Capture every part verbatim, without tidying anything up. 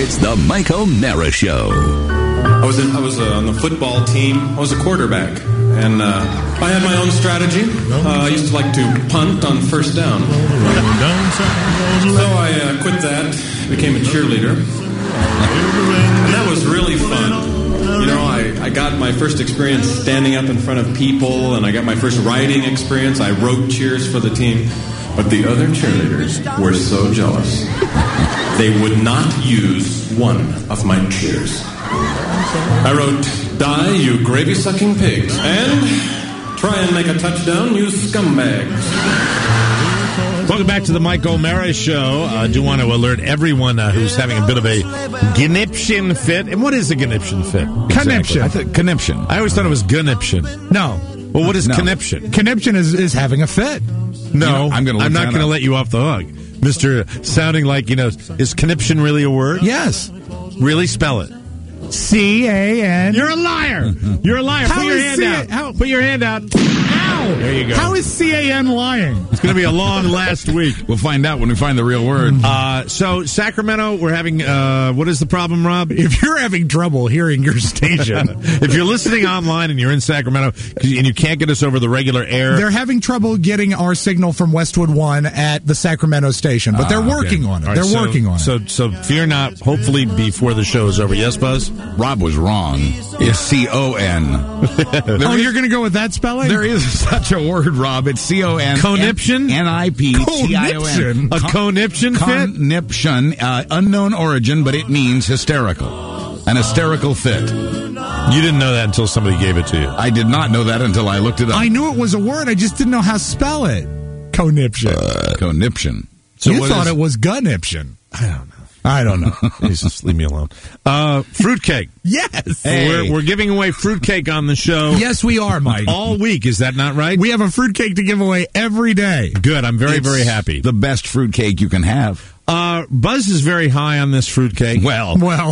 It's the Mike O'Mara Show. I was in, I was uh, on the football team. I was a quarterback, and uh, I had my own strategy. Uh, I used to like to punt on first down. So I uh, quit that, became a cheerleader, and that was really fun. You know, I, I got my first experience standing up in front of people, and I got my first writing experience. I wrote cheers for the team. But the other cheerleaders were so jealous. They would not use one of my cheers. I wrote, "Die, you gravy-sucking pigs," and "Try and make a touchdown, you scumbags." Welcome back to the Mike O'Mara Show. I uh, do want to alert everyone uh, who's having a bit of a conniption fit. And what is a conniption fit? Conniption. I th- conniption. I always thought it was conniption. No. Well, what is no. conniption? Conniption is, is having a fit. No, you know, I'm, gonna I'm not going to let you off the hook. Mister Sounding like, you know, is conniption really a word? Yes. Really? Spell it. C A N. You're a liar. You're a liar. How Put your is hand C- out. how- Put your hand out. Ow. There you go. How is C A N lying? It's going to be a long last week. We'll find out when we find the real word. Uh, so, Sacramento, we're having, uh, what is the problem, Rob? If you're having trouble hearing your station, if you're listening online and you're in Sacramento and you can't get us over the regular air. They're having trouble getting our signal from Westwood One at the Sacramento station, but they're Ah, working okay. on it. All right, they're so, working on so, it. So, fear not. Hopefully, before the show is over. Yes, Buzz? Rob was wrong. It's C O N. Oh, you're going to go with that spelling? There is such a word, Rob. It's C O N. Conniption? N I P T I O N. A conniption fit? Conniption. Uh, unknown origin, but it means hysterical. An hysterical fit. You didn't know that until somebody gave it to you. I did not know that until I looked it up. I knew it was a word. I just didn't know how to spell it. Conniption. Uh, conniption. So you thought is... it was gunniption. I don't know. I don't know. Please just leave me alone. Uh, fruitcake. Yes. Hey. We're, we're giving away fruitcake on the show. Yes, we are, Mike. All week. Is that not right? We have a fruitcake to give away every day. Good. I'm very, it's very happy. The best fruitcake you can have. Uh, Buzz is very high on this fruitcake. Well. Well.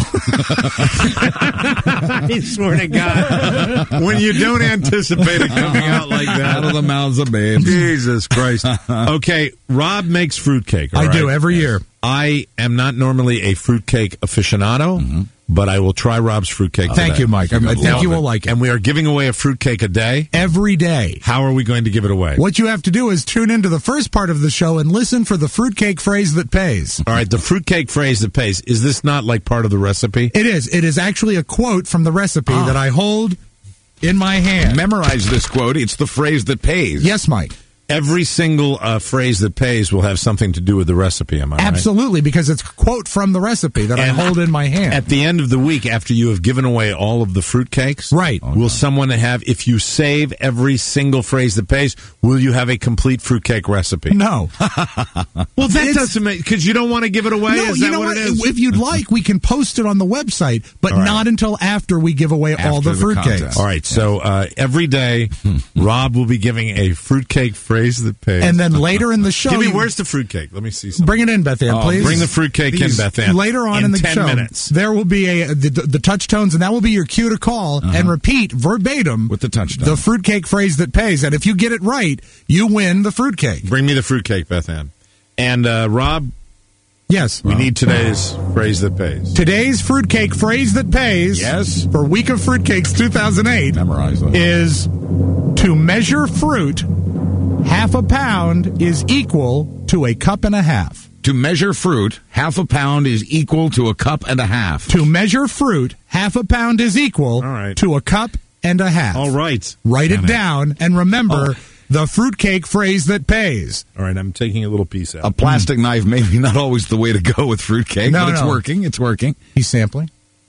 I swear to God. When you don't anticipate it coming out like that. Out of the mouths of babes. Jesus Christ. Okay, Rob makes fruitcake. All I right? do every year. I am not normally a fruitcake aficionado, mm-hmm. but I will try Rob's fruitcake today. Thank you, Mike. I think you will like it. And we are giving away a fruitcake a day. Every day. How are we going to give it away? What you have to do is tune into the first part of the show and listen for the fruitcake phrase that pays. All right, the fruitcake phrase that pays. Is this not like part of the recipe? It is. It is actually a quote from the recipe oh. that I hold in my hand. Memorize this quote. It's the phrase that pays. Yes, Mike. Every single uh, phrase that pays will have something to do with the recipe, am I right? Absolutely, because it's a quote from the recipe that and I hold in my hand. At the end of the week, after you have given away all of the fruitcakes, right. will oh, someone have, if you save every single phrase that pays, will you have a complete fruitcake recipe? No. Well, that it's, doesn't make, because you don't want to give it away? No, is you that know what, what it is? If you'd like, we can post it on the website, but right. not until after we give away after all the, the fruitcakes. Contest. All right, so uh, every day, Rob will be giving a fruitcake phrase that pays. And then later in the show... Give me, where's the fruitcake? Let me see something. Bring it in, Beth Ann, oh, please. Bring the fruitcake These, in, Beth Ann. Later on in, in the ten show, minutes. There will be a the, the touch tones, and that will be your cue to call uh-huh. and repeat verbatim with the touchdown the fruitcake phrase that pays. And if you get it right, you win the fruitcake. Bring me the fruitcake, Beth Ann. And uh, Rob... Yes. We need today's phrase that pays. Today's fruitcake phrase that pays, yes, for Week of Fruitcakes two thousand eight, memorize that, is to measure fruit, half a pound is equal to a cup and a half. To measure fruit, half a pound is equal to a cup and a half. To measure fruit, half a pound is equal right. to a cup and a half. All right. Write Damn it down, it. and remember... Oh. The fruitcake phrase that pays. All right, I'm taking a little piece out. A plastic mm. knife, maybe not always the way to go with fruitcake, no, but it's no. working. It's working. He's sampling.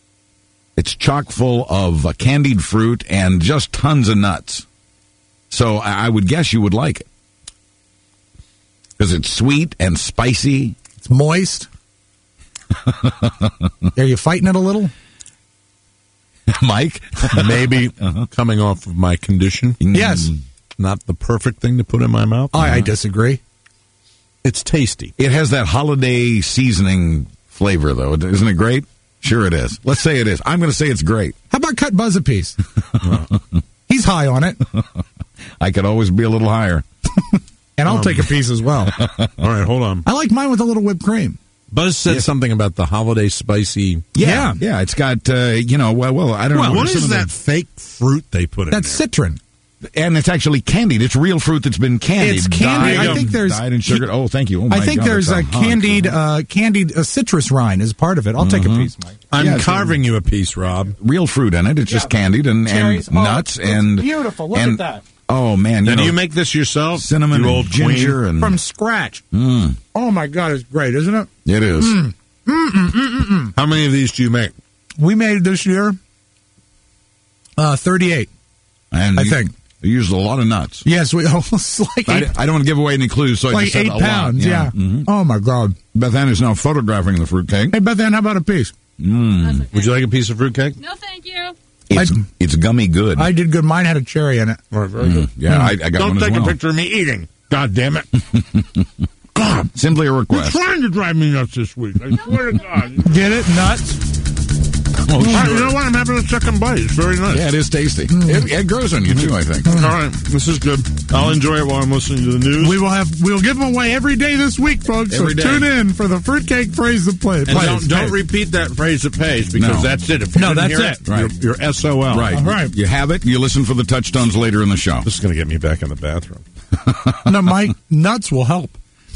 It's chock full of uh, candied fruit and just tons of nuts. So I, I would guess you would like it. Because it's sweet and spicy. It's moist. Are you fighting it a little? Mike? Maybe uh-huh. coming off of my condition. Yes. Not the perfect thing to put in my mouth. I, I disagree. It's tasty. It has that holiday seasoning flavor, though. Isn't it great? Sure it is. Let's say it is. I'm going to say it's great. How about cut Buzz a piece? He's high on it. I could always be a little higher. And I'll um, take a piece as well. All right, hold on. I like mine with a little whipped cream. Buzz said Yes. something about the holiday spicy. Yeah, yeah. It's got uh, you know. Well, well, I don't Well, know. what some is of the- that fake fruit they put in That's there? citron. And it's actually candied. It's real fruit that's been candied. It's candied. Dyed, I think there's- dyed in sugar. Oh, thank you. Oh, my I think God, there's it's a hunk. candied, uh, candied uh, citrus rind as part of it. I'll take a piece, Mike. I'm Yeah, it's carving you a piece, Rob. real fruit in it. It's just candied and, and Cherries. Oh, nuts it's and beautiful. Look and, at that. Oh man, you Now, know, do you make this yourself? cinnamon you and old ginger queen? and From scratch. Mm, Oh my God, it's great, isn't it? it is. How many of these do you make? We made this year uh, thirty-eight. And I you- think. you used a lot of nuts. Yes, we almost like I, eight, I don't want to give away any clues, so I like just said eight a pounds. lot. Yeah. Mhm. Oh my God. Beth Ann is now photographing the fruitcake. Hey Beth Ann, how about a piece? Mm. Would you like a piece of fruitcake? No, thank you. It's, I- it's gummy good. I did good. Mine had a cherry in it. All right, very Mm, good. yeah, I, I got Don't one take as well. a picture of me eating. God damn it. God. Simply a You're request. trying to drive me nuts this week. I swear to God. Get it? Nuts? Oh, All right, sure. you know what? I'm having a second bite. It's very nice. Yeah, it is tasty. Mm. It, it grows on you too, I think. All right, this is good. I'll enjoy it while I'm listening to the news. We will have. We'll give them away every day this week, folks. Every so day. tune in for the fruitcake phrase that play. and plays. don't, don't Hey. repeat that phrase that pays because No. that's it. If you No, didn't that's hear it. You're, Right. you're S O L. Right. All right. You have it. You listen for the touchstones later in the show. This is going to get me back in the bathroom. No, Mike, nuts will help.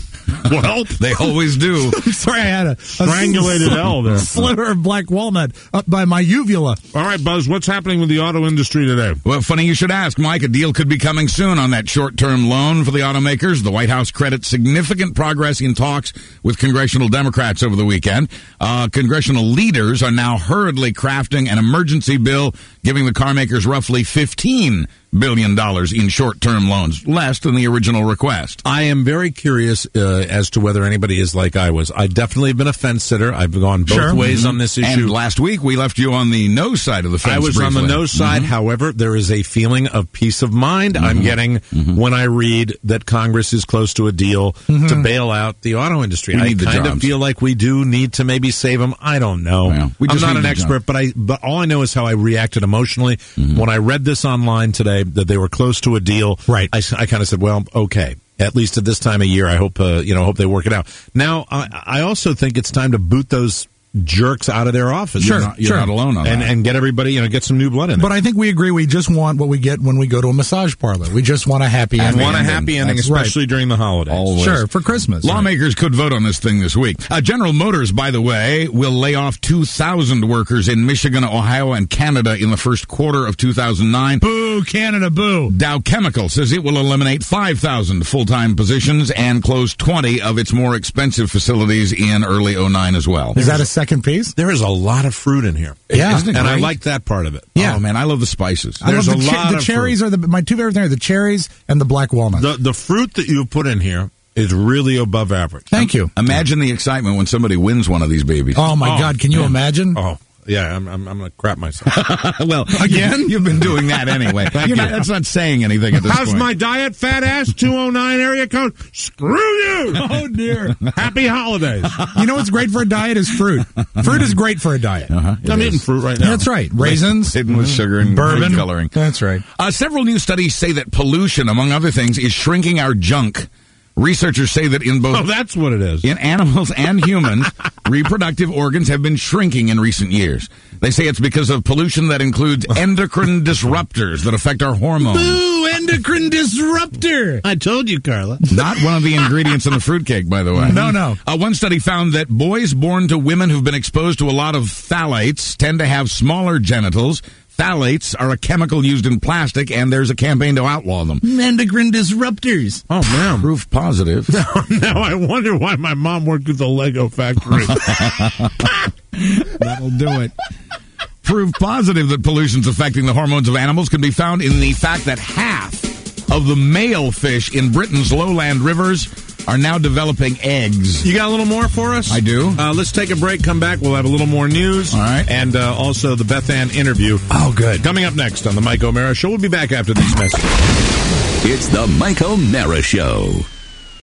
Well, They always do. I'm sorry, I had a, a Strangulated L there. sliver of black walnut up by my uvula. all right, Buzz, what's happening with the auto industry today? Well, funny you should ask, Mike. A deal could be coming soon on that short-term loan for the automakers. The White House credits significant progress in talks with congressional Democrats over the weekend. Uh, congressional leaders are now hurriedly crafting an emergency bill giving the car makers roughly fifteen billion dollars in short-term loans, less than the original request. I am very curious uh, as to whether anybody is like I was. I definitely have been a fence sitter. I've gone both Sure. ways on this issue. And last week, we left you on the no side of the fence. I was on the briefly. no side. However, there is a feeling of peace of mind I'm getting when I read that Congress is close to a deal to bail out the auto industry. We I need the kind of jobs. feel like we do need to maybe save them. I don't know. Well, we I'm just not need an the expert, but I but all I know is how I reacted emotionally when I read this online today that they were close to a deal. Right. I, I kind of said, well, okay. At least at this time of year, I hope uh, you know hope they work it out. Now, I, I also think it's time to boot those jerks out of their office. You're Sure, not, you're sure. not alone on and that. and get everybody, you know, get some new blood in there. But I think we agree we just want what we get when we go to a massage parlor. We just want a happy And ending. want a ending. happy ending, That's especially during the holidays. Always. Sure, for Christmas. Lawmakers could vote on this thing this week. Uh, General Motors, by the way, will lay off two thousand workers in Michigan, Ohio, and Canada in the first quarter of two thousand nine. Boo, Canada, boo. Dow Chemical says it will eliminate five thousand full-time positions and close twenty of its more expensive facilities in early oh nine as well. Is that a second piece? There is a lot of fruit in here. Yeah. Isn't it And I great? like that part of it. Yeah. Oh, man, I love the spices. I love There's the, a lot the of cherries are the my two favorite things are the cherries and the black walnuts. The the fruit that you put in here is really above average. Thank you. Imagine the excitement when somebody wins one of these babies. Oh my Oh, God, can you imagine? Oh, yeah, I'm I'm, I'm going to crap myself. well, Again? You've been doing that anyway. Thank You're you. not- that's not saying anything at this How's point. my diet, fat ass? two oh nine area code? Screw you! Oh dear. Happy holidays. You know what's great for a diet is fruit. Fruit is great for a diet. Uh-huh, it I'm is. eating fruit right now. That's right. Raisins, Hidden with sugar and bourbon food coloring. That's right. Uh, several new studies say that pollution, among other things, is shrinking our junk. Researchers say that in both Oh, that's what it is. in animals and humans, reproductive organs have been shrinking in recent years. They say it's because of pollution that includes endocrine disruptors that affect our hormones. Ooh, endocrine disruptor. I told you, Carla. Not one of the ingredients in the fruitcake, by the way. No, no. Uh, one study found that boys born to women who've been exposed to a lot of phthalates tend to have smaller genitals. Phthalates are a chemical used in plastic, and there's a campaign to outlaw them. Endocrine disruptors. Oh, man. Proof positive. Now I wonder why my mom worked at the Lego factory. That'll do it. Proof positive that pollution's affecting the hormones of animals can be found in the fact that half of the male fish in Britain's lowland rivers are now developing eggs. You got a little more for us? I do. Uh, let's take a break, come back. We'll have a little more news. All right. And uh, also the Beth Ann interview. Oh, good. Coming up next on the Mike O'Mara Show. We'll be back after these messages. It's the Mike O'Mara Show.